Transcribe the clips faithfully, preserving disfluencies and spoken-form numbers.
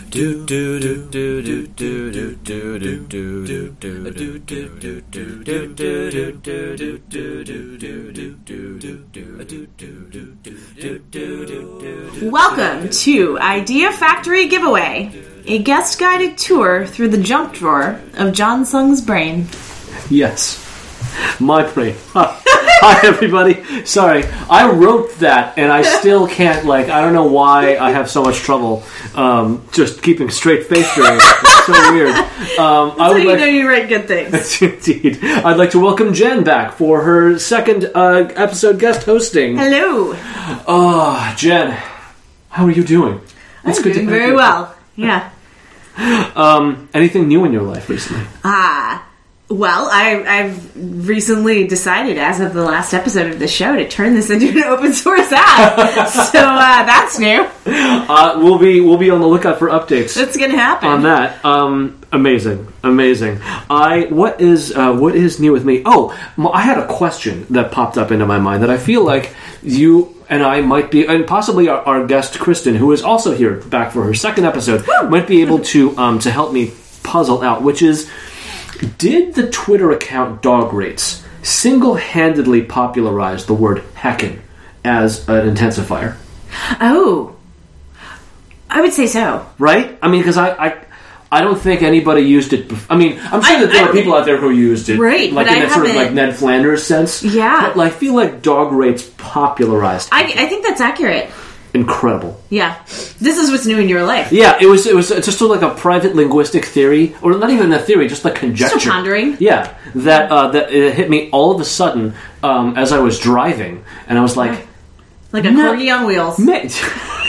Welcome to Idea Factory Giveaway, a guest-guided tour through the junk drawer of John Sung's brain. Yes, my brain. Hi, everybody. Sorry, I wrote that, and I still can't, like, I don't know why I have so much trouble um, just keeping straight face during it. It's so weird. Um, That's I would how you like, know you write good things. Indeed. I'd like to welcome Jen back for her second uh, episode guest hosting. Hello. Oh, Jen, how are you doing? It's I'm good doing to very you. well. Yeah. Um, anything new in your life recently? Ah. Well, I, I've recently decided, as of the last episode of the show, to turn this into an open source app. So uh, that's new. Uh, we'll be we'll be on the lookout for updates. That's gonna happen on that. Um, amazing, amazing. I what is uh, what is new with me? Oh, I had a question that popped up into my mind that I feel like you and I might be, and possibly our, our guest Kristen, who is also here back for her second episode, Woo! might be able to um, to help me puzzle out, which is. Did the Twitter account Dog Rates single-handedly popularize the word heckin' as an intensifier? Oh. I would say so. Right? I mean, because I, I I don't think anybody used it before. I mean, I'm sure I, that there I, are people out there who used it. Right, like but in I that sort of haven't... like Ned Flanders sense. Yeah. But like, I feel like Dog Rates popularized I, I think that's accurate. Incredible. Yeah. This is what's new in your life. Yeah, it was it was just sort of like a private linguistic theory, or not even a theory, just like conjecture. Just a pondering. Yeah, that uh, that it hit me all of a sudden um, as I was driving, and I was like... Like a no, corgi on wheels. Mate.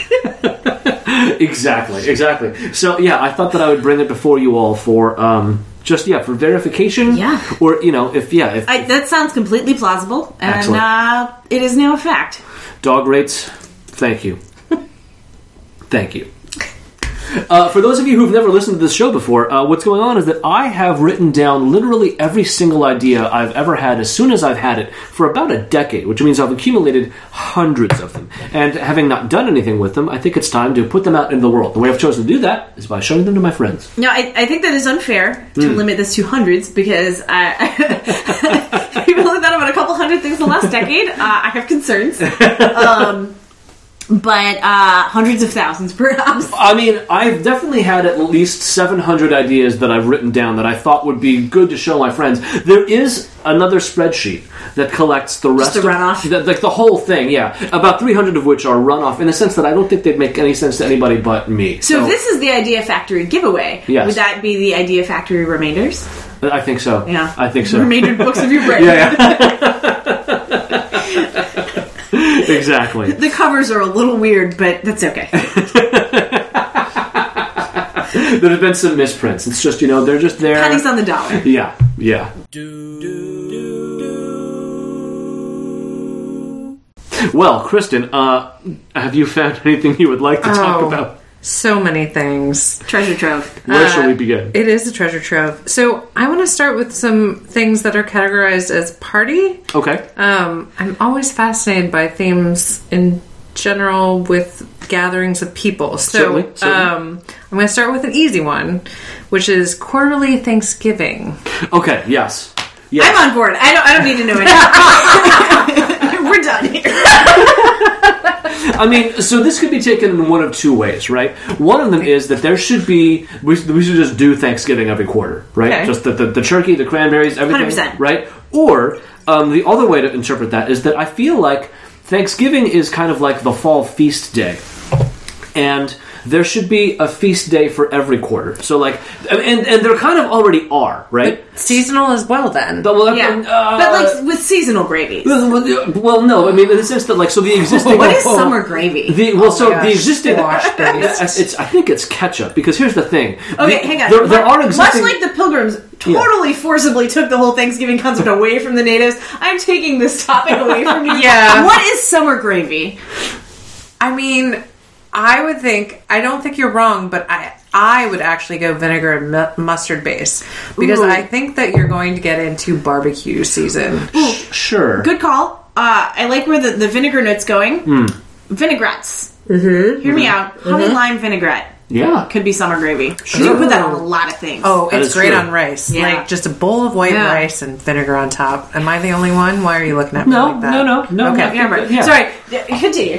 Exactly, exactly. So, yeah, I thought that I would bring it before you all for... Um, Just, yeah, for verification. Yeah. Or, you know, if, yeah. If, I, that sounds completely plausible. And Excellent. Uh, it is now a fact. Dog Rates, thank you. Thank you. Uh, for those of you who've never listened to this show before, uh, what's going on is that I have written down literally every single idea I've ever had as soon as I've had it for about a decade, which means I've accumulated hundreds of them. And having not done anything with them, I think it's time to put them out into the world. The way I've chosen to do that is by showing them to my friends. No, I, I think that is unfair to mm. limit this to hundreds because I, we've only thought about a couple hundred things in the last decade. Uh, I have concerns. Um... But uh, hundreds of thousands, perhaps. I mean, I've definitely had at least seven hundred ideas that I've written down that I thought would be good to show my friends. There is another spreadsheet that collects the rest Just the runoff? of... The, like the whole thing, yeah. About three hundred of which are runoff, in a sense that I don't think they'd make any sense to anybody but me. So, so if this is the Idea Factory giveaway, yes. Would that be the Idea Factory remainders? I think so. Yeah. I think so. Remainder books of your brain. Yeah, yeah. Exactly. The covers are a little weird, but that's okay. There have been some misprints. It's just, you know, they're just there. Pennies on the dollar. Yeah, yeah. Well, Kristen, uh, have you found anything you would like to oh, talk about? So many things. Treasure trove. Where uh, shall we begin? It is a treasure trove. So I want to start with some things that are categorized as party. Okay. Um, I'm always fascinated by themes in general with gatherings of people. So certainly, certainly. Um, I'm going to start with an easy one, which is quarterly Thanksgiving. Okay, yes. yes. I'm on board. I don't, I don't need to know anything. We're done here. I mean, so this could be taken in one of two ways, right? One of them is that there should be, we, we should just do Thanksgiving every quarter, right? Okay. Just the, the, the turkey, the cranberries, everything, one hundred percent. Right? Or um, the other way to interpret that is that I feel like Thanksgiving is kind of like the fall feast day. And there should be a feast day for every quarter. So, like, and and there kind of already are, right? But seasonal as well, then. Well, yeah, uh, but like with seasonal gravies. Well, no, I mean in the sense that, like, so the existing. What is summer gravy? The, well, oh so gosh, the existing. It's, it's. I think it's ketchup because here's the thing. Okay, the, hang on. There, there are existing. Much like the Pilgrims totally yeah. forcibly took the whole Thanksgiving concept away from the natives, I'm taking this topic away from you. Yeah. What is summer gravy? I mean. I would think, I don't think you're wrong, but I I would actually go vinegar and mu- mustard base. Because Ooh. I think that you're going to get into barbecue season. Ooh. Sure. Good call. Uh, I like where the, the vinegar note's going. Mm. Vinaigrettes. Mm-hmm. Hear mm-hmm. me out. Honey mm-hmm. lime vinaigrette. Yeah. could be summer gravy. 'Cause you can put that on a lot of things. Oh, That it's is great true. on rice. Yeah. Like just a bowl of white Yeah. rice and vinegar on top. Am I the only one? Why are you looking at me No, like that? no, no, no. Okay. no. Yeah, right. Yeah. Sorry, yeah, continue.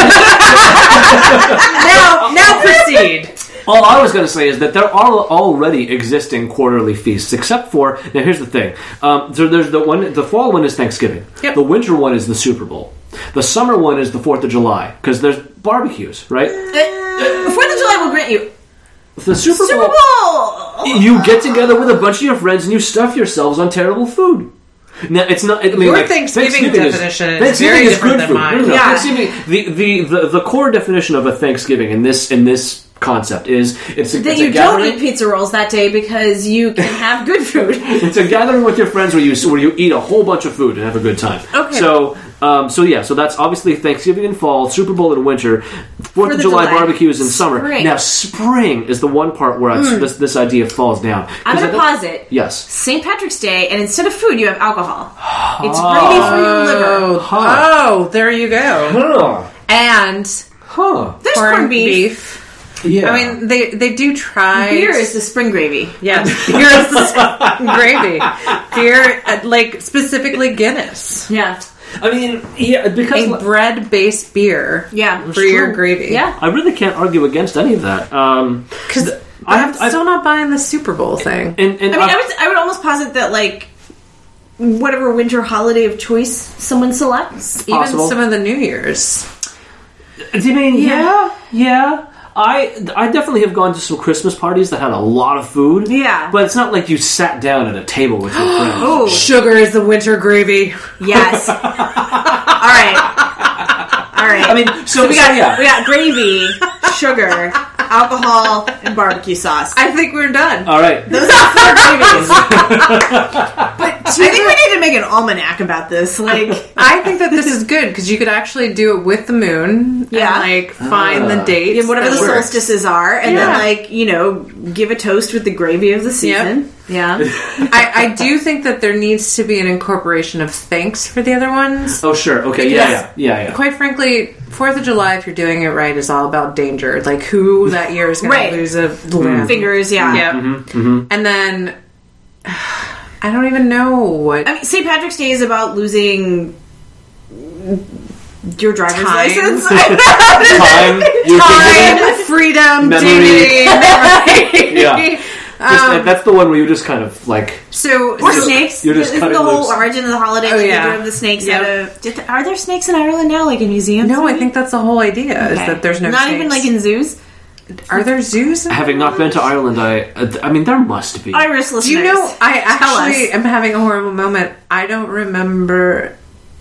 Now, now proceed. All I was going to say is that there are already existing quarterly feasts, except for now. Here's the thing: um, so there's the one. The fall one is Thanksgiving. Yep. The winter one is the Super Bowl. The summer one is the Fourth of July because there's barbecues, right? Uh, Fourth of July will grant you The Super, Super Bowl. You get together with a bunch of your friends and you stuff yourselves on terrible food. Now it's not. I mean, Your like, Thanksgiving definition is Thanksgiving very is different good than food. mine. No, no, no. Yeah. Thanksgiving, the, the, the, the core definition of a Thanksgiving in this in this concept is it's a, That it's you a don't gathering. eat pizza rolls that day because you can have good food. It's a gathering with your friends where you where you eat a whole bunch of food and have a good time. Okay. So, um, so yeah, so that's obviously Thanksgiving in fall, Super Bowl in winter, Fourth of of July July. barbecues in summer. Spring. Now, spring is the one part where I, this this idea falls down. I'm 'Cause I going to don't- pause it. Yes. Saint Patrick's Day, and instead of food, you have alcohol. It's gravy for your liver. Oh, Huh. oh, there you go. Huh. And Huh. There's corned beef. Yeah. I mean, they they do try. Beer is the spring gravy. Yes, beer is the gravy. Beer, uh, like specifically Guinness, Yeah. I mean, yeah, because a bread-based beer. Yeah. for your true. gravy. Yeah. I really can't argue against any of that. Um, because I I'm have to, I, still not buying the Super Bowl thing. and, and I mean, I- I would, I would almost posit that, like, whatever winter holiday of choice someone selects. Even possible. some of the New Year's. I mean, yeah, yeah. I I definitely have gone to some Christmas parties that had a lot of food. Yeah. But it's not like you sat down at a table with your friends. Oh, Sugar is the winter gravy. yes. All right. All right. I mean, so, So we got so, yeah. we got gravy, sugar, alcohol, and barbecue sauce. I think we're done. All right. Those are four gravies. I think we need to make an almanac about this. Like, I think that this is good because you could actually do it with the moon. Yeah. And, like find the Ah. dates. yeah, whatever that the work. solstices are, and Yeah. then like you know, give a toast with the gravy of the season. Yeah. I, I do think that there needs to be an incorporation of thanks for the other ones. Oh, sure. Okay. Yeah, Yes. yeah, yeah, yeah. Quite frankly, Fourth of July, if you're doing it right, is all about danger. Like who that year is going Right. to lose a limb. Fingers. Yeah. Yep. Mm-hmm. And then I don't even know what. I mean, Saint Patrick's Day is about losing your driver's Time. license. Time, you Time, freedom, Memory. dignity, memory. Yeah. Just, Um, that's the one where you just kind of like. So, Or so- snakes. You're just Isn't cutting the whole loose. origin of the holiday? Oh, that yeah. they drove the snakes Yep. out of. Did, are there snakes in Ireland now, like in museums? no, I think that's the whole idea is Okay. that there's no not snakes. even like in zoos. Are there zoos? In Having not been to Ireland, I I mean there must be. Irish listeners. Do you know? I Tell actually us. am having a horrible moment. I don't remember.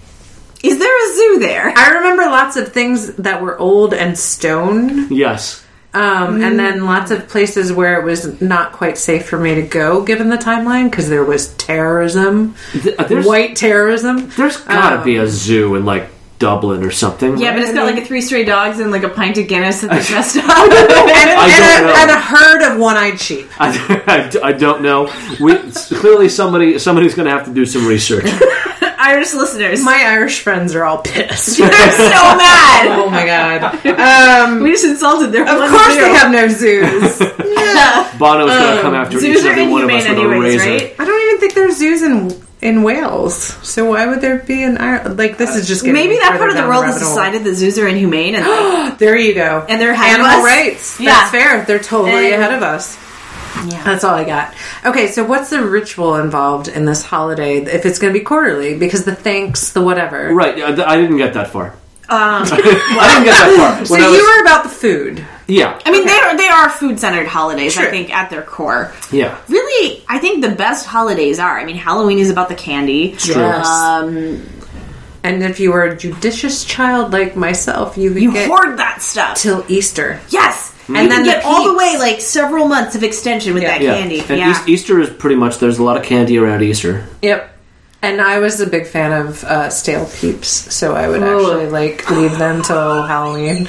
Is there a zoo there? I remember lots of things that were old and stone, Yes. um, and then lots of places where it was not quite safe for me to go, given the timeline, because there was terrorism, Th- uh, there's white terrorism. there's got to Um, be a zoo in like Dublin or something. Yeah, right? but it's got like a three stray dogs and like a pint of Guinness that they dressed up. and, I and don't a, know. and a herd of one-eyed sheep. I, I, I don't know. We clearly somebody somebody's going to have to do some research. Irish listeners. My Irish friends are all pissed. They're so mad. Oh my god! Um, We just insulted their of course, they have no zoos. Bono's going to come after each Zoos and are every one of us inhumane with a anyways, razor. right? I don't even think there's zoos in in Wales. So why would there be in Ireland? Like this is just getting Maybe that further part of the down world has rabbit hole. decided that zoos are inhumane and like, There you go. And they're ahead of animal us? rights. Yeah. That's fair. They're totally And- ahead of us. yeah. That's all I got. Okay, so what's the ritual involved in this holiday if it's going to be quarterly? Because the thanks, the whatever. Right, I I didn't get that far. Um, I didn't get that far. So When I you was- were about the food. yeah, I mean, they are they are food centered holidays. I Sure. think at their core, yeah. really, I think the best holidays are. I mean, Halloween is about the candy. true. Yes. Um, And if you were a judicious child like myself, you would you get hoard that stuff. till Easter. Yes, and And then then get the all the peeps. way like several months of extension with Yeah. that Yeah. candy. And yeah. Eas- Easter is pretty much, there's a lot of candy around Easter. Yep. And I was a big fan of uh, stale peeps, so I would Ooh. actually like leave them till Halloween.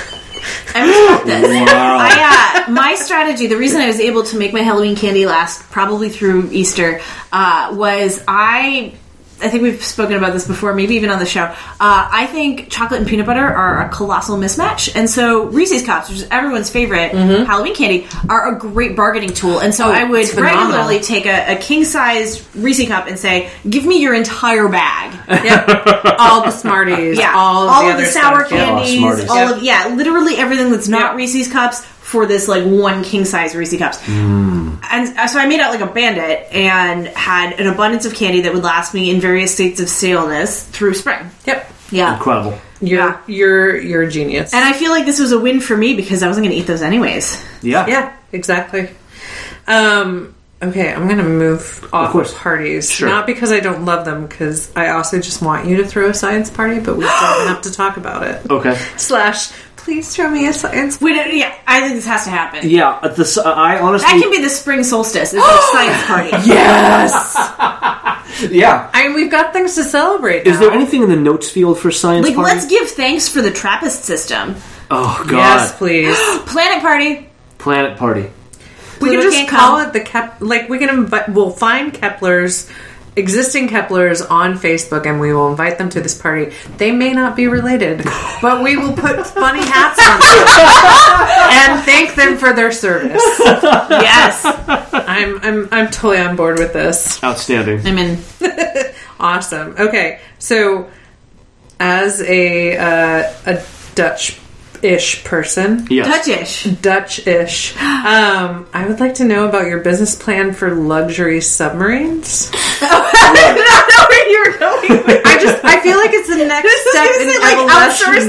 I respect this. Wow. I, uh, my strategy, the reason I was able to make my Halloween candy last probably through Easter, uh, was I I think we've spoken about this before, maybe even on the show. Uh, I think chocolate and peanut butter are a colossal mismatch. And so Reese's Cups, which is everyone's favorite mm-hmm. Halloween candy, are a great bargaining tool. And so oh, I would regularly take a, a king-size Reese's Cup and say, give me your entire bag. Yep. All the Smarties. Yeah. All of all the, of other the sour stuff. candies. Yeah. All yep. of, yeah, literally everything that's not yep. Reese's Cups for this like one king-size Reese's Cups. Mm. And so I made out like a bandit and had an abundance of candy that would last me in various states of staleness through spring. Yep. Yeah. Incredible. You're, yeah. you're, you're a genius. And I feel like this was a win for me because I wasn't going to eat those anyways. Yeah. Yeah, exactly. Um, okay, I'm going to move off of, of parties. Sure. Not because I don't love them, because I also just want you to throw a science party, but we don't have to talk about it. Okay. Slash... Please throw me a science. We don't, yeah, I think this has to happen. Yeah, this, uh, I honestly... That can be the spring solstice. It's a science party. Yes! Yeah. I mean, we've got things to celebrate now. Is there anything in the notes field for science Like, party? let's give thanks for the Trappist system. Oh, God. Yes, please. Planet party. Planet party. We Pluto can just can't call come. it the Kep... Like, we can invite... We'll find Kepler's... existing Keplers on Facebook, and we will invite them to this party. They may not be related, but we will put funny hats on them and thank them for their service. Yes. I'm I'm I'm totally on board with this. Outstanding. I'm in. Awesome. Okay, so as a uh, a Dutch-ish person, Yes. Dutchish. Dutch-ish, um, I would like to know about your business plan for luxury submarines. I don't know where you were going with I just I feel like it's the next step in it, like, outsource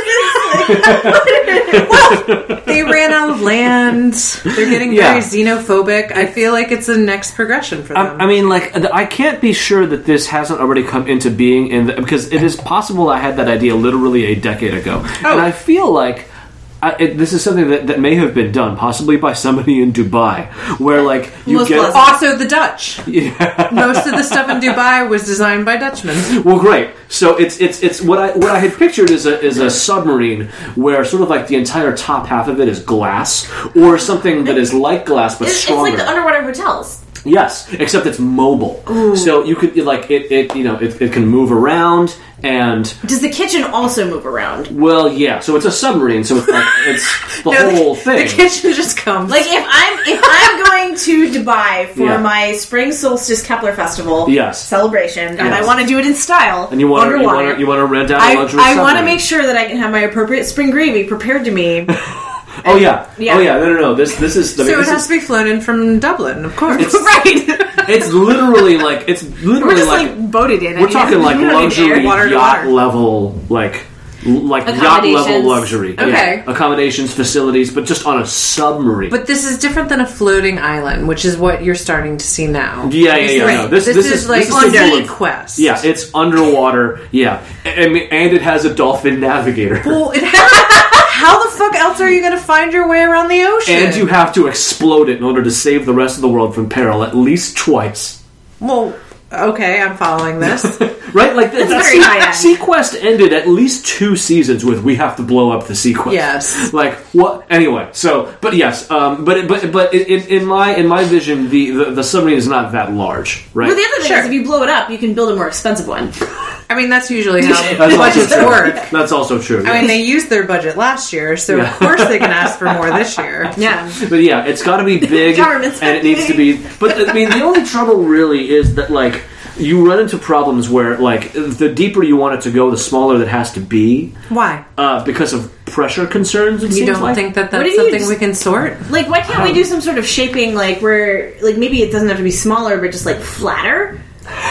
evolution. the Netherlands. Well, they ran out of land. They're getting Yeah. very xenophobic. I feel like it's the next progression for them. I, I mean, like, I can't be sure that this hasn't already come into being in the, because it is possible I had that idea literally a decade ago, Oh. and I feel like I, it, this is something that, that may have been done, possibly by somebody in Dubai, where like you Most get pleasant. also the Dutch. yeah. Most of the stuff in Dubai was designed by Dutchmen. Well, great. So it's it's it's what I what I had pictured is a is a submarine where sort of like the entire top half of it is glass, or something that is like glass but It's, it's stronger. like the underwater hotels. Yes, except it's mobile. So you could like it, it you know it, it can move around and Does the kitchen also move around? well yeah. So it's a submarine. So it's like it's the No, whole the, thing. The kitchen just comes. Like if I'm if I'm going to Dubai for Yeah. my spring solstice Kepler festival Yes. celebration, and Yes. I want to do it in style, and you want to you underwater, want to you want to rent out a I, luxury I want to submarine. make sure that I can have my appropriate spring gravy prepared to me. Oh yeah. Yeah. Oh yeah. No no no. This this is. I mean, so it this has is, to be flown in from Dublin, of course. Right. It's literally like it's literally We're just like, like, boated in. we're I talking mean, like we don't need luxury air. water to yacht water. level like like yacht Accommodations. level luxury. Okay. Yeah. Accommodations, facilities, but just on a submarine. But this is different than a floating island, which is what you're starting to see now. yeah, yeah, yeah. Right. No, this This, this is, like this on the full Sea of- Quest. Yeah, it's underwater. Yeah, and, and it has a dolphin navigator. Well, it has, how the fuck else are you going to find your way around the ocean? And you have to explode it in order to save the rest of the world from peril at least twice. Well, okay, I'm following this. Right? Like that's very high end. Sequest ended at least two seasons with "We have to blow up the Sequest." Yes. Like what? Anyway, so but yes, um, but but but in, in my in my vision, the, the the submarine is not that large, right? Well, the other thing Sure. is, if you blow it up, you can build a more expensive one. I mean, that's usually how That's budgets also true. work. That's also true. I mean, they used their budget last year, so Yeah. of course they can ask for more this year. Yeah. But yeah, it's got to be big, Government and it needs to be. But I mean, the only trouble really is that like you run into problems where like the deeper you want it to go, the smaller it has to be Why? uh, because of pressure concerns. It You seems don't like. think that What that's do you something just- we can sort? Like, why can't we do some sort of shaping, like where, like maybe it doesn't have to be smaller, but just like flatter,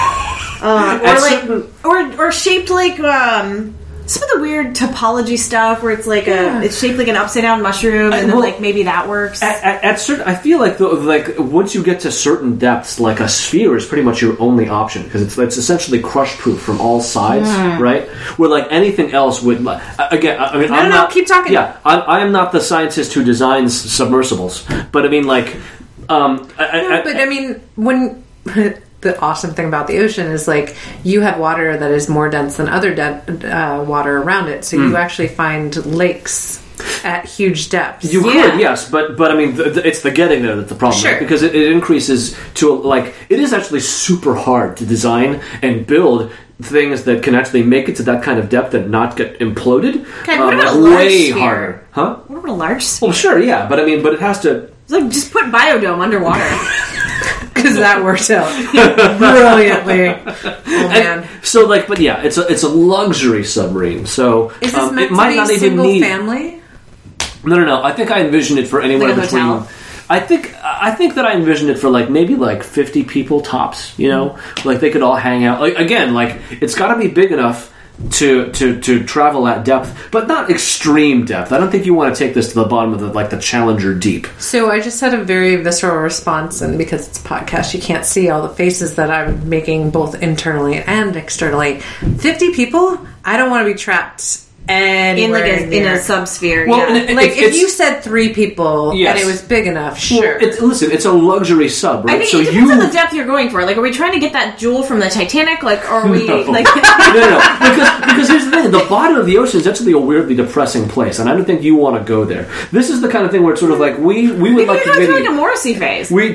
uh, or At like, certain- or or shaped like um, some of the weird topology stuff where it's like Yeah. a, it's shaped like an upside down mushroom, and then well, like maybe that works. At, at, at certain, I feel like though, like once you get to certain depths, like a sphere is pretty much your only option because it's it's essentially crush proof from all sides, right? Where like anything else would like, again. I I mean, No, I'm no, no, not, keep talking. Yeah, I, I am not the scientist who designs submersibles, but I mean, like, um, I, No, I, but I mean, when the awesome thing about the ocean is like you have water that is more dense than other de- uh, water around it, so Hmm. you actually find lakes at huge depths. You Yeah. could, yes, but but I mean, the, the, it's the getting there that's the problem, Sure. right? Because it, it increases to like it is actually super hard to design and build things that can actually make it to that kind of depth and not get imploded. Okay, what Um, about like, a large way sphere? harder, huh? What about a large sphere? Well, sure, yeah, but I mean, but it has to. It's like just put Biodome underwater. Because that worked out brilliantly. Oh man. And so, like, but yeah, it's a it's a luxury submarine. So Is this um, meant it to might be not even single need. family? No, no, no. I think I envisioned it for anywhere Like a between. hotel? I think I think that I envisioned it for like maybe like fifty people tops. You know, like they could all hang out. Like again, like it's got to be big enough to to to travel at depth, but not extreme depth. I don't think you want to take this to the bottom of the like the Challenger Deep. So I just had a very visceral response, and because it's a podcast, you can't see all the faces that I'm making both internally and externally. Fifty people? I don't want to be trapped anywhere in like a, in near. a subsphere. Well, yeah. and it- Like It's- if it's- you said three people Yes. and it was big enough, Well, sure. it's, listen, it's a luxury sub, right? I think so it depends you on the depth you're going for. Like, are we trying to get that jewel from the Titanic? Like, or are we No. like? no, no, no. Because, because here's the thing: the bottom of the ocean is actually a weirdly depressing place, and I don't think you want to go there. This is the kind of thing where it's sort of like we we would Maybe like we to go through maybe like a Morrissey phase. we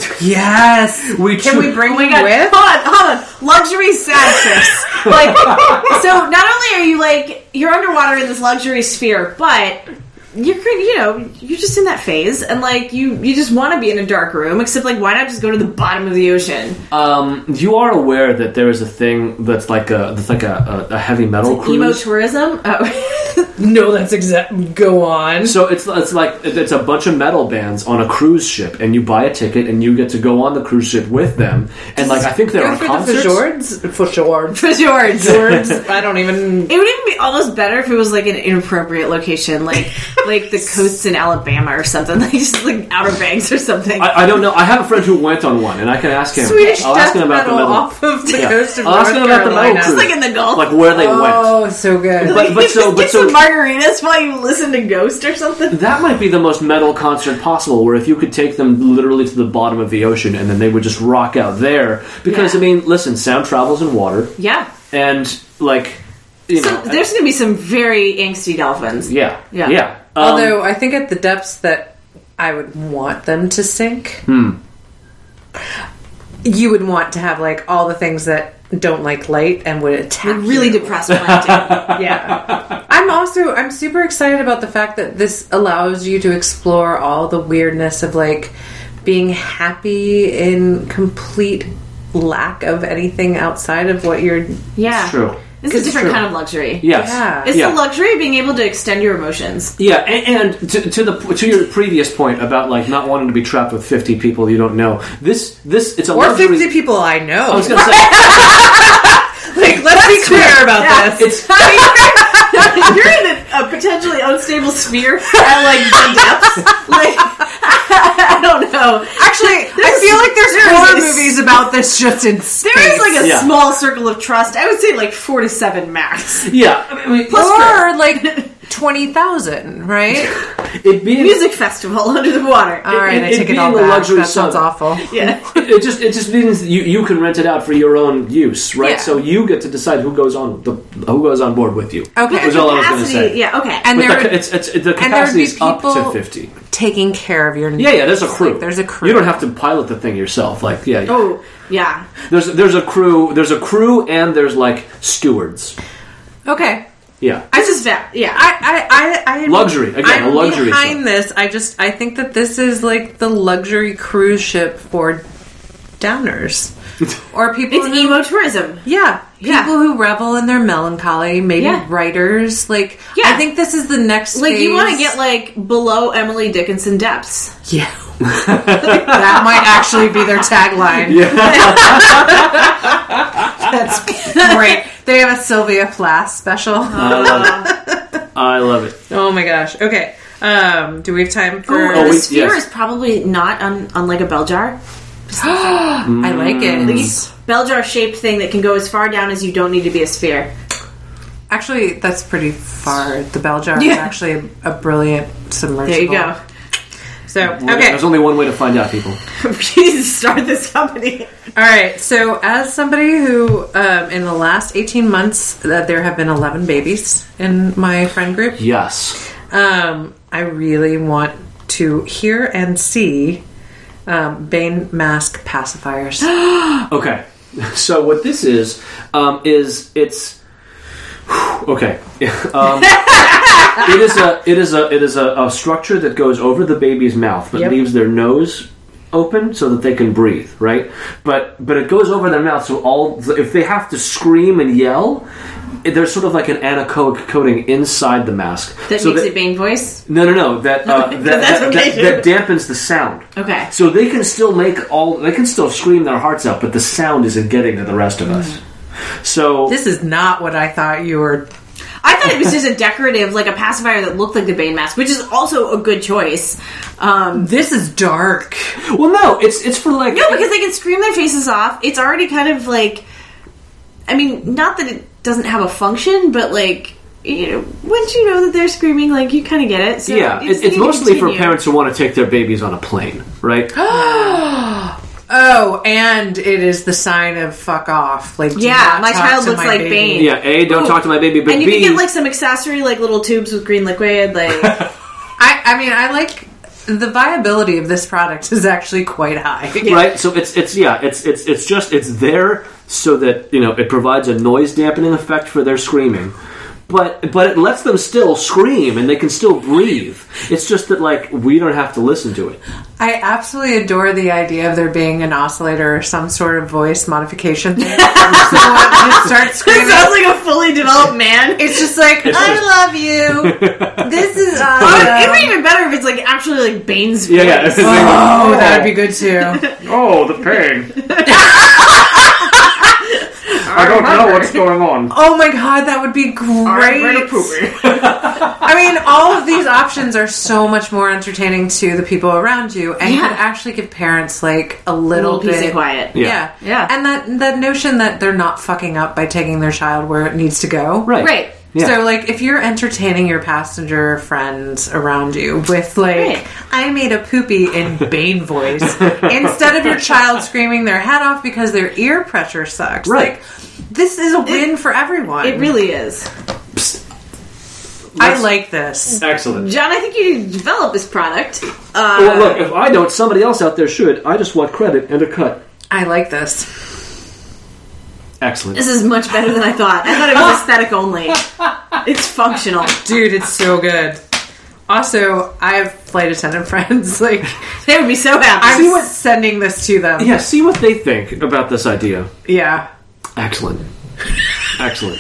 yes. we Can tru- we bring Oh my you god! with? Hold on, hold on. Luxury sad trips. Like, so not only are you like you're underwater in this luxury sphere, but you're you know you're just in that phase, and like you you just want to be in a dark room. Except like, why not just go to the bottom of the ocean? Um, you are aware that there is a thing that's like a that's like a, a, a heavy metal cruise. Emo tourism. Oh. No, that's exactly. Go on. So it's it's like it's a bunch of metal bands on a cruise ship, and you buy a ticket, and you get to go on the cruise ship with them. And like I think there Go are for concerts. the fjords. For fjords. For George. Fjords. I don't even. It would even be almost better if it was like an inappropriate location, like like the coasts in Alabama or something, like just like Outer Banks or something. I, I don't know. I have a friend who went on one, and I can ask him. Swedish I'll death ask him about metal the metal. off of the Yeah. coast of I'll ask North him about the metal Carolina. cruise. Just like in the Gulf. Like where they went. Oh, so good. But but so but Get so some margaritas while you listen to Ghost or something. that might be the most metal concert possible. Where if you could take them literally to the bottom of the ocean, and then they would just rock out there. Because Yeah. I mean, listen, sound travels in water, Yeah. and like you So know, there's going to be some very angsty dolphins. yeah, Yeah. yeah. Um, Although I think at the depths that I would want them to sink, Hmm. you would want to have like all the things that don't like light and would attack. Like really you. depressed plankton. Yeah. I'm also I'm super excited about the fact that this allows you to explore all the weirdness of like being happy in complete lack of anything outside of what you're. Yeah. It's true. It's a It's different true. kind of luxury. Yes. Yeah. It's yeah. the luxury of being able to extend your emotions. Yeah, and, and to, to the to your previous point about like not wanting to be trapped with fifty people you don't know. This this it's a Or luxury. fifty people I know. I was gonna say like, let's be clear about Yeah. this. it's You're in a, a potentially unstable sphere at like the depths. Like I don't know. Actually, I There's- feel like there's there horror is- movies about this just in space. There is like a Yeah. small circle of trust. I would say like four to seven max. yeah. I mean, Plus or like twenty thousand, right? it being Music festival under the water. All right, it- I it take being it all a back. luxury That sounds sub- awful. Yeah. it, it just it just means that you you can rent it out for your own use, right? Yeah. So you get to decide who goes on the who goes on board with you. Okay. was all I was going to Capacity- say. Yeah. Okay. And But there the, would- it's, it's the and there would capacity be is up to people fifty. taking care of your needs. Yeah, yeah. There's a crew. Like, there's a crew. You don't have to pilot the thing yourself. Like, yeah. oh yeah. There's there's a crew. There's a crew, and there's like stewards. Okay. Yeah. This is fair. Yeah. I, I, I, I Luxury. Again, I'm a luxury behind sub. this. I just, I think that this is like the luxury cruise ship for downers or people. It's who, emo tourism. Yeah, people Yeah. who revel in their melancholy. Maybe Yeah. writers. Like, Yeah. I think this is the next. Like you want to phase. get like below Emily Dickinson depths. Yeah. That might actually be their tagline. That's great. They have a Sylvia Plath special. I love it. I love it. Oh my gosh. Okay. Um, do we have time for? Oh, Oh, the we- sphere yes. is probably not un- unlike a bell jar. I like it. These bell jar shaped thing that can go as far down as you don't need to be a sphere. Actually, that's pretty far. The bell jar is Yeah. actually a, a brilliant submersible. There you go. So, Well, okay. There's only one way to find out, people. We need to start this company. All right. So, as somebody who, um, in the last eighteen months, that there have been eleven babies in my friend group, Yes. um, I really want to hear and see um, Bane mask pacifiers. Okay. So what this is, um, is it's... Okay. Um, it is a it is a it is a, a structure that goes over the baby's mouth, but Yep. leaves their nose open so that they can breathe, right? But but it goes over their mouth, so all if they have to scream and yell, there's sort of like an anechoic coating inside the mask. That so makes that, it Bane voice? No, no, no. That uh, that, That's that, what they that, do. that dampens the sound. Okay. So they can still make all they can still scream their hearts out, but the sound isn't getting to the rest of us. So This is not what I thought you were. I thought it was just a decorative, like a pacifier that looked like the Bane mask, which is also a good choice. Um, This is dark. well, no, it's it's for like no, because they can scream their faces off. It's already kind of like, I mean, not that it doesn't have a function, but like, you know, once you know that they're screaming, like, you kind of get it. So yeah, it's, it, it's gonna mostly for continue. parents who want to take their babies on a plane, right? Oh, and it is the sign of fuck off. Like, do Yeah, not my talk child to looks my like baby. Bane. Yeah, A, don't Ooh. talk to my baby, but And you B, can get like some accessory, like little tubes with green liquid, like. I, I mean, I like the viability of this product is actually quite high. right? So it's it's yeah, it's it's it's just it's there so that you know it provides a noise dampening effect for their screaming, but but it lets them still scream and they can still breathe. It's just that like we don't have to listen to it. I absolutely adore the idea of there being an oscillator or some sort of voice modification thing. So when it starts It screaming, sounds like a fully developed man. it's just like, It's I just- love you. This is Oh, awesome. it'd be even better if it's like actually like Bane's voice. Yeah, yeah. It's Oh, that'd be good too. oh, the pain. I don't know what's going on. Oh my god, that would be great. Right, poopy. I mean, all of these options are so much more entertaining to the people around you, and Yeah. could actually give parents like a A little, little peace bit and quiet. Yeah. Yeah. Yeah. And that that notion that they're not fucking up by taking their child where it needs to go. Right. Right. Yeah. So, like, if you're entertaining your passenger friends around you with, like, Right. I made a poopy in Bane voice, instead of your child screaming their head off because their ear pressure sucks. Right. Like, this is a win for everyone. It really is. I like this. Excellent. John, I think you developed this product. Uh, Well, look, if I don't, somebody else out there should. I just want credit and a cut. I like this. Excellent. This is much better than I thought. I thought it was aesthetic only. It's functional. Dude, it's so good. Also, I have flight attendant friends. Like, They would be so happy. I'm See what- sending this to them. Yeah, see what they think about this idea. Yeah. Excellent. Excellent.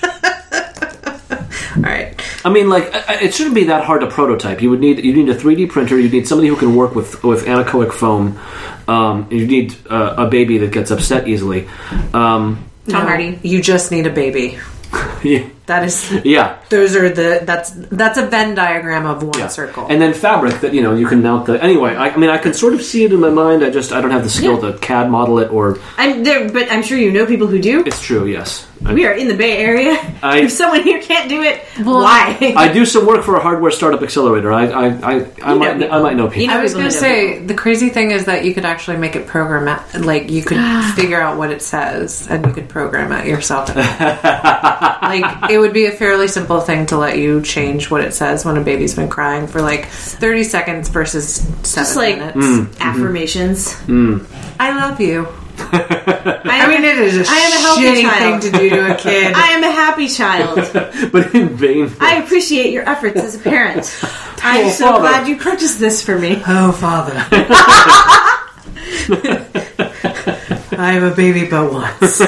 All right. I mean, like, I- I- it shouldn't be that hard to prototype. You would need you need a three D printer. You need somebody who can work with with anechoic foam. Um, you need uh, a baby that gets upset easily. Um, Tom No, Hardy. You just need a baby. yeah, That is. yeah, Those are the. That's that's a Venn diagram of one yeah. circle. And then fabric that you know you can mount the. Anyway, I, I mean, I can sort of see it in my mind. I just I don't have the skill Yeah. to C A D model it, or I'm there, but I'm sure you know people who do. it's true. Yes, I, We are in the Bay Area. I- if someone here can't do it, why? I do some work for a hardware startup accelerator. I I I, I You might know I might know people. You know I was people going to who know say people. the crazy thing is that you could actually make it program it. Like you could figure out what it says and you could program it yourself. Like it would be a fairly simple thing to let you change what it says when a baby's been crying for like thirty seconds versus seven Just like minutes. Mm. affirmations. I love you. I, I mean, it is a, I am a healthy shitty child. thing to do to a kid. I am a happy child. But in vain. I appreciate your efforts as a parent. I'm Oh, so Father. glad you purchased this for me. Oh, Father. I have a baby but once.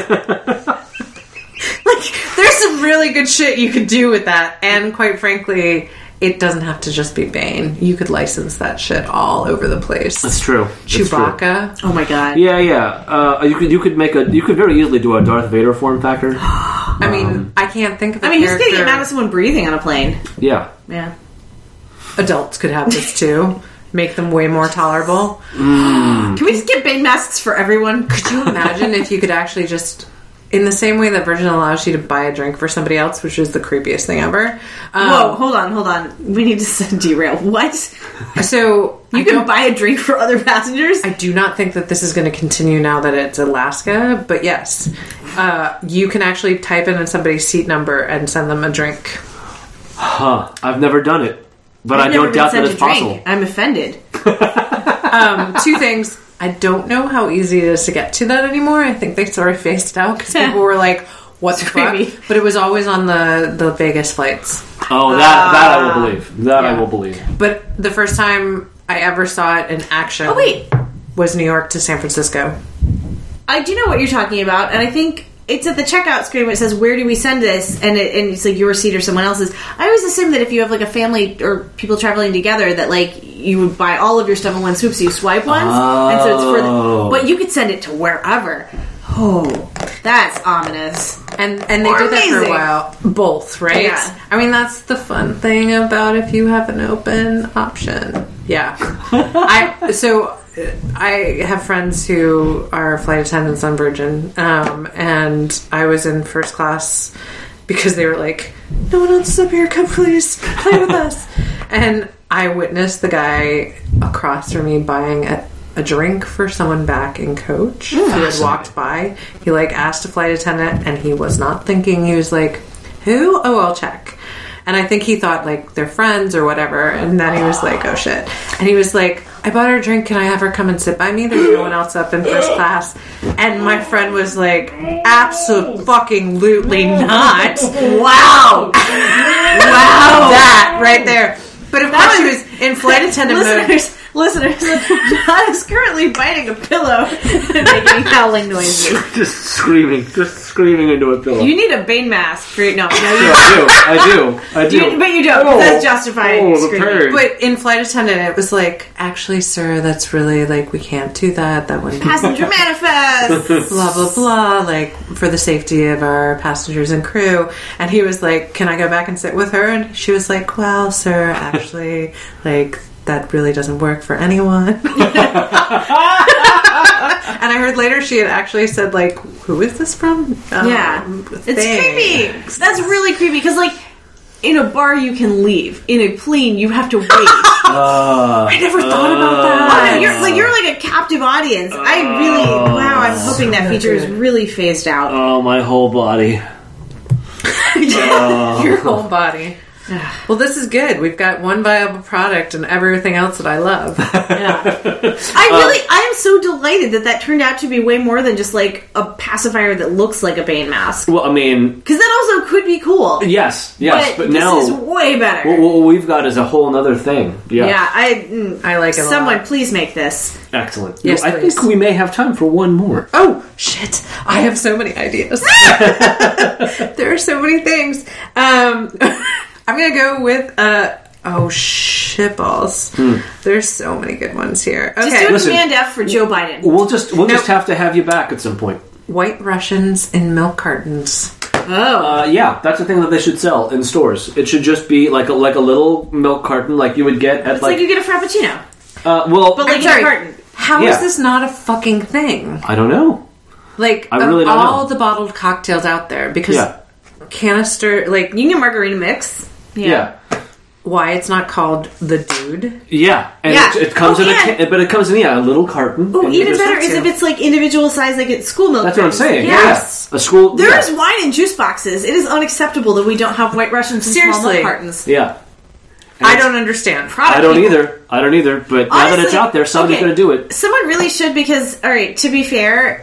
Like, there's some really good shit you could do with that. And quite frankly, it doesn't have to just be Bane. You could license that shit all over the place. That's true. That's true. Chewbacca. Oh my god. Yeah, yeah. Uh, you could you could make a you could very easily do a Darth Vader form factor. I mean, I can't think of a I mean, who's character. gonna get mad at someone breathing on a plane? Yeah. Yeah. Adults could have this too. Make them way more tolerable. Can we just get Bane masks for everyone? Could you imagine if you could actually just, in the same way that Virgin allows you to buy a drink for somebody else, which is the creepiest thing ever. Um, Whoa, hold on, hold on. We need to derail. What? So You I can don't- buy a drink for other passengers? I do not think that this is going to continue now that it's Alaska, but yes, uh, you can actually type in somebody's seat number and send them a drink. Huh. I've never done it. but I've I never don't been doubt sent that it's a drink. possible. I'm offended. Um, two things. I don't know how easy it is to get to that anymore. I think they sort of phased out because people were like, "What the creepy. fuck?" But it was always on the the Vegas flights. Oh, that that I will believe. That I Yeah. will believe. But the first time I ever saw it in action, Oh, wait. was New York to San Francisco. I do know what you're talking about, and I think it's at the checkout screen where it says, where do we send this? And, it, and it's like your seat or someone else's. I always assume that if you have like a family or people traveling together, that like you would buy all of your stuff in one swoop, so you swipe once. And so it's for the, but you could send it to wherever. Oh, that's ominous. And and they Or did that for a amazing. while. Both, right? Yeah. I mean, that's the fun thing about if you have an open option. Yeah. I so uh, I have friends who are flight attendants on Virgin, um, and I was in first class because they were like, "No one else is up here. Come, please, play with us." And I witnessed the guy across from me buying a. a drink for someone back in coach who had walked by. He like asked a flight attendant and he was not thinking. He was like, who? Oh, I'll check. And I think he thought like they're friends or whatever. And then he was like, oh shit. And he was like, I bought her a drink. Can I have her come and sit by me? There's no one else up in first class. And my friend was like, absolutely not. Wow. Wow. That right there. But of course she was in flight attendant mode. Listeners, listeners, John is currently biting a pillow and making howling noises. Just screaming, just screaming into a pillow. You need a Bane mask for no, no, you Yeah, I do, I do, I do. You, but you don't. Oh, That's justified. oh, the screaming. pain. But in flight attendant, it was like, actually, sir, that's really like we can't do that. That wouldn't be Passenger manifest. blah blah blah. Like for the safety of our passengers and crew. And he was like, "Can I go back and sit with her?" And she was like, "Well, sir, actually, like that really doesn't work for anyone." And I heard later she had actually said, like, who is this from? Um, Yeah. It's creepy. thanks. That's really creepy because, like, in a bar you can leave. In a plane you have to wait. Uh, I never thought about that. Oh, no, you're like you're like a captive audience. I really wow. I'm hoping that feature is really phased out. oh, my whole body. Your whole body. Well, this is good. We've got one viable product and everything else that I love. Yeah. I really, I am so delighted that that turned out to be way more than just like a pacifier that looks like a Bane mask. Well, I mean, Because that also could be cool. yes, yes, but, but, now this is way better. what, what we've got is a whole other thing. Yeah, yeah, I, mm, I like it a Someone, lot. please make this. excellent. Yes, I please. think we may have time for one more. Oh, shit. I have so many ideas. There are so many things. Um, I'm going to go with, uh, oh, shitballs. Hmm. There's so many good ones here. Just Okay. do a Listen. Command F for Joe Biden. We'll just we'll just Nope. have to have you back at some point. White Russians in milk cartons. Oh. Uh, yeah, that's the thing that they should sell in stores. It should just be like a like a little milk carton, like you would get at it's like. like you get a Frappuccino. uh, well, But like I'm sorry. in a carton. How is Yeah. this not a fucking thing? I don't know. Like, I of really don't all know. the bottled cocktails out there, because Yeah, canister, like, You can get margarita mix. yeah, why it's not called the dude? yeah. And Yeah. It, it comes Oh, in a and- ca- but it comes in yeah a little carton. Oh, and you even just- better is if it's like individual size, like at school milk. That's what I'm cartons. saying. Yes. Yeah, a school. There yeah. is wine in juice boxes. It is unacceptable that we don't have White Russians in small Seriously. milk cartons. Yeah. And I it's- don't understand. Product I don't people. either. I don't either. But now that it's Honestly, out there, somebody's okay. going to do it. Someone really should because, all right, to be fair,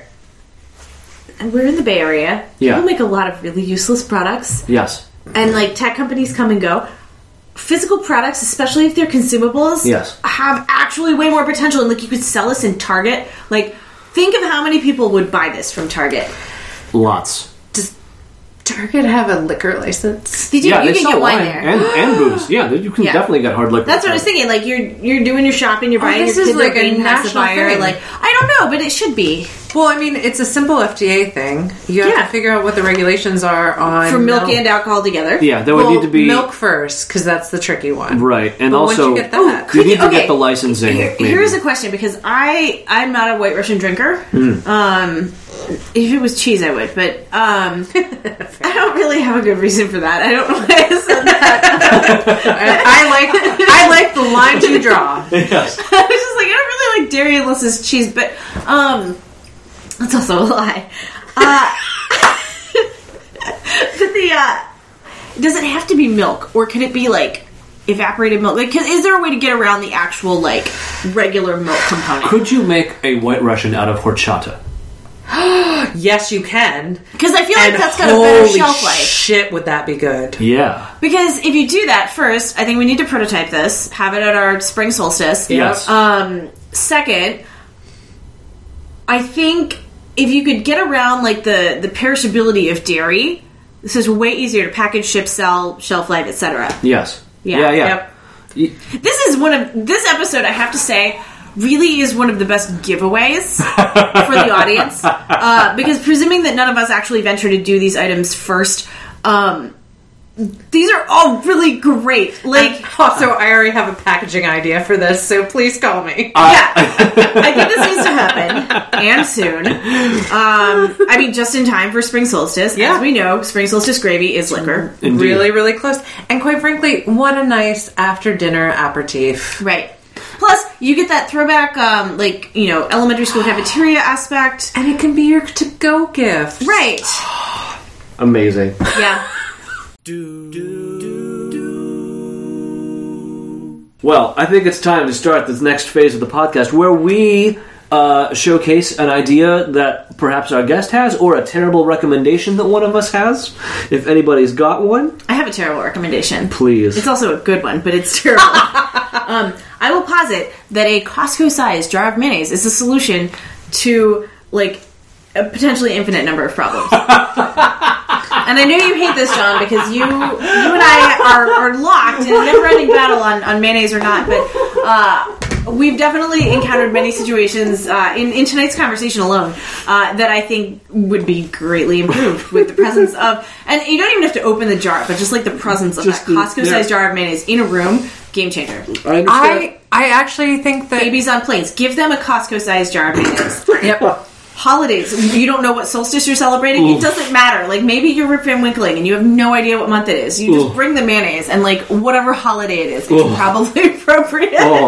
we're in the Bay Area. Yeah. People make a lot of really useless products, Yes. and like tech companies come and go. Physical products, especially if they're consumables, Yes. have actually way more potential. And like you could sell this in Target. Like, think of how many people would buy this from Target. Lots. Does Target have a liquor license? Did you, Yeah, you they can sell get wine wine there. and, and booze. Yeah, you can Yeah. definitely get hard liquor. That's what I was thinking. Like you're you're doing your shopping, you're buying this your is kids like a a green national pacifier. thing. Like I don't know, but it should be Well, I mean, it's a simple F D A thing. You have Yeah. to figure out what the regulations are on for milk and alcohol together. Yeah, there would Well, need to be milk first, because that's the tricky one. right, and But once also you get that, you Could need to okay. get the licensing. Here- maybe. here's a question because I I'm not a White Russian drinker. Hmm. Um, if it was cheese, I would, but um, I don't really have a good reason for that. I don't know why I said that. I, I like I like the lines you draw. Yes. I was just like, I don't really like dairy unless it's cheese, but um, that's also a lie. Uh, but the uh, does it have to be milk, or can it be like evaporated milk? Like, 'cause is there a way to get around the actual, like, regular milk component? Could you make a White Russian out of horchata? Yes, you can. Because I feel like And that's got a better holy shelf life. shit, would that be good? Yeah. Because if you do that, first, I think we need to prototype this, have it at our spring solstice. Yes. Um, second, I think if you could get around, like, the, the perishability of dairy, this is way easier to package, ship, sell, shelf life, et cetera. Yes. Yeah. Yeah, yeah. Yep. Y- This is one of this episode, I have to say, really is one of the best giveaways for the audience, uh, because presuming that none of us actually venture to do these items first, um, these are all really great. Like, Also, I already have a packaging idea for this, so please call me. yeah, I think this needs to happen, and soon. Um, I mean, just in time for spring solstice. Yeah. As we know, spring solstice gravy is liquor. Indeed. Really, really close. And quite frankly, what a nice after dinner aperitif. Right. Plus, you get that throwback, um, like, you know, elementary school cafeteria aspect. And it can be your to-go gift. Right. Amazing. Yeah. Well, I think it's time to start this next phase of the podcast where we uh, showcase an idea that perhaps our guest has or a terrible recommendation that one of us has. If anybody's got one, I have a terrible recommendation. please. It's also a good one, but it's terrible. um, I will posit that a Costco-sized jar of mayonnaise is a solution to, like, a potentially infinite number of problems. And I know you hate this, John, because you you and I are, are locked in a never-ending battle on, on mayonnaise or not, but uh, we've definitely encountered many situations uh, in, in tonight's conversation alone uh, that I think would be greatly improved with the presence of, and you don't even have to open the jar, but just like the presence of Just that the- Costco-sized yeah. jar of mayonnaise in a room, game changer. I understand. I I actually think that... Babies on planes, give them a Costco-sized jar of mayonnaise. Yep. Holidays, you don't know what solstice you're celebrating, Oof. it doesn't matter. Like, maybe you're Rip Van Winkling and you have no idea what month it is. You just Oof. bring the mayonnaise and, like, whatever holiday it is, it's Oof. probably appropriate. Oh.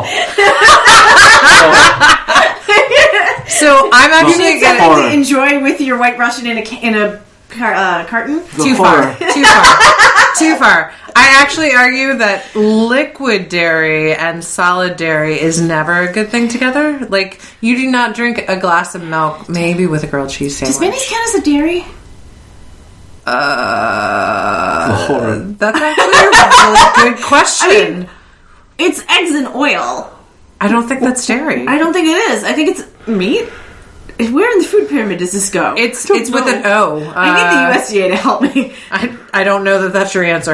So I'm You actually need going something Horror. to enjoy with your White Russian in a ca- in a car- uh, carton. The Too horror. far. Too far. Too far. I actually argue that liquid dairy and solid dairy is never a good thing together. Like, you do not drink a glass of milk, maybe with a grilled cheese Does sandwich. mayonnaise count as a dairy? Uh, The horror. that's actually a really good question. I mean, it's eggs and oil. I don't think that's dairy. I don't think it is. I think it's meat. Where in the food pyramid does this go? It's Don't it's with know. an O. Uh, I need the U S D A to help me. I, I don't know that that's your answer.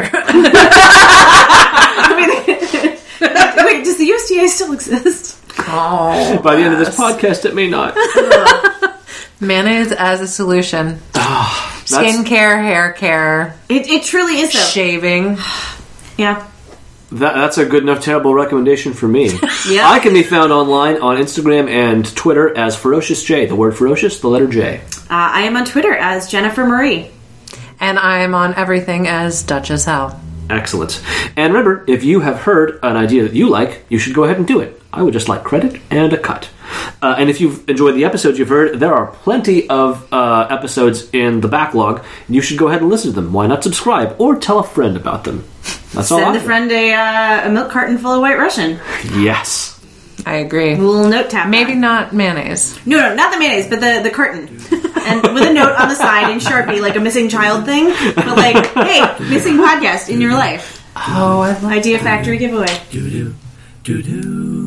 I mean, wait, does the U S D A still exist? Oh, By the end of this podcast, it may not. mayonnaise as a solution. That's- Skincare, hair care, It, it truly is though. shaving. Yeah. That, that's a good enough terrible recommendation for me. Yeah. I can be found online on Instagram and Twitter as Ferocious J. The word ferocious, the letter J. Uh, I am on Twitter as Jennifer Marie. And I'm on everything as Dutch as hell. Excellent. And remember, if you have heard an idea that you like, you should go ahead and do it. I would just like credit and a cut. Uh, and if you've enjoyed the episodes you've heard, there are plenty of uh, episodes in the backlog. You should go ahead and listen to them. Why not subscribe or tell a friend about them? That's all. Send I a friend a, uh, a milk carton full of White Russian. Yes. I agree. A little note tap. Maybe not mayonnaise. No, no, not the mayonnaise, but the, the carton. And with a note on the side in Sharpie, like a missing child thing. But like, hey, missing podcast in your life. Oh, I love Idea Factory giveaway. Do do do do.